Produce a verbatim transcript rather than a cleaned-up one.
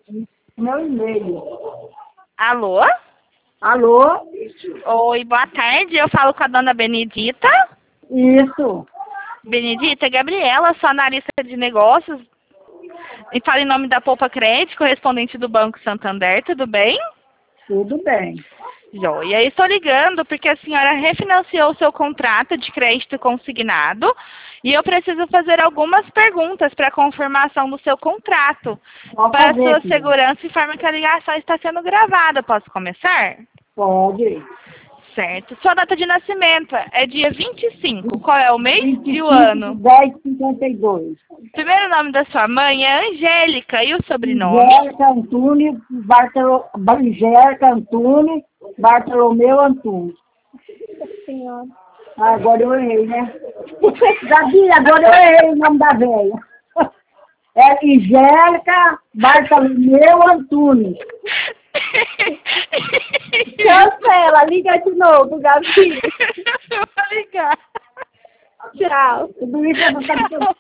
Meu e-mail. Alô? Alô? Oi, boa tarde. Eu falo com a dona Benedita. Isso. Benedita, é Gabriela, sua analista de negócios. E fala em nome da Poupa Crédito, correspondente do Banco Santander, tudo bem? Tudo bem. Joia. Estou ligando porque a senhora refinanciou o seu contrato de crédito consignado e eu preciso fazer algumas perguntas para confirmação do seu contrato. Pode Para fazer, sua filha. segurança, informa que a ligação está sendo gravada. Posso começar? Pode. Certo. Sua data de nascimento é dia vinte e cinco. Qual é o mês e o 25 ano? de dez de cinquenta e dois. Primeiro nome da sua mãe é Angélica e o sobrenome? Angélica Antunes, Bartolo... Angélica Antunes, Bartolomeu Antunes. Senhora. Ah, agora eu errei, né? Gabi, agora eu errei o nome da velha. É Angélica Bartolomeu Antunes. Cancela, liga de novo, Gabi. Eu vou ligar. Tchau. Tudo isso é por causa do